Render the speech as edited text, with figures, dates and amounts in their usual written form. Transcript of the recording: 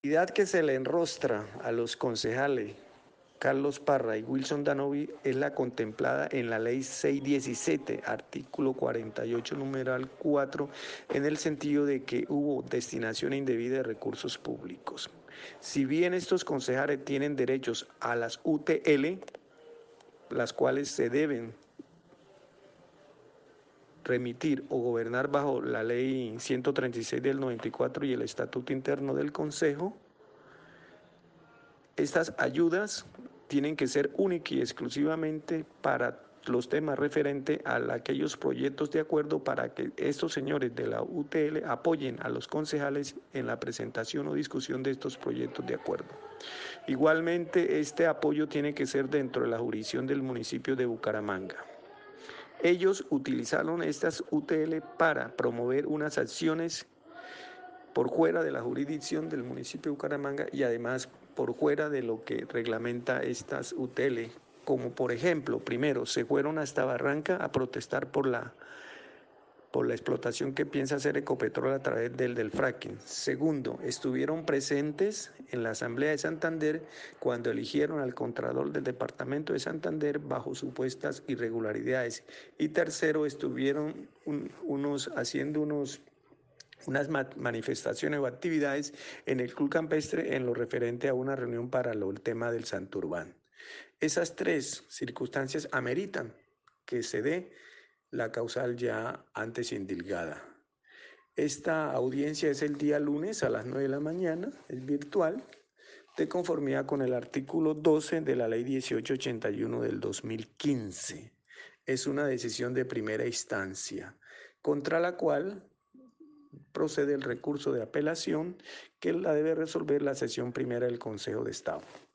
La actividad que se le enrostra a los concejales Carlos Parra y Wilson Danovi es la contemplada en la Ley 617, artículo 48, numeral 4, en el sentido de que hubo destinación indebida de recursos públicos. Si bien estos concejales tienen derechos a las UTL, las cuales se deben remitir o gobernar bajo la Ley 136 del 94 y el Estatuto Interno del Consejo, estas ayudas tienen que ser única y exclusivamente para los temas referentes a aquellos proyectos de acuerdo para que estos señores de la UTL apoyen a los concejales en la presentación o discusión de estos proyectos de acuerdo. Igualmente, este apoyo tiene que ser dentro de la jurisdicción del municipio de Bucaramanga. Ellos utilizaron estas UTL para promover unas acciones por fuera de la jurisdicción del municipio de Bucaramanga y además por fuera de lo que reglamenta estas UTL, como por ejemplo, primero, se fueron hasta Barranca a protestar por la explotación que piensa hacer Ecopetrol a través del fracking. Segundo, estuvieron presentes en la Asamblea de Santander cuando eligieron al Contralor del Departamento de Santander bajo supuestas irregularidades. Y tercero, estuvieron haciendo unas manifestaciones o actividades en el Club Campestre en lo referente a una reunión para el tema del Santurbán. Esas tres circunstancias ameritan que se dé la causal ya antes indilgada. Esta audiencia es el día lunes a las 9 de la mañana, es virtual, de conformidad con el artículo 12 de la Ley 1881 del 2015. Es una decisión de primera instancia, contra la cual procede el recurso de apelación que la debe resolver la sesión primera del Consejo de Estado.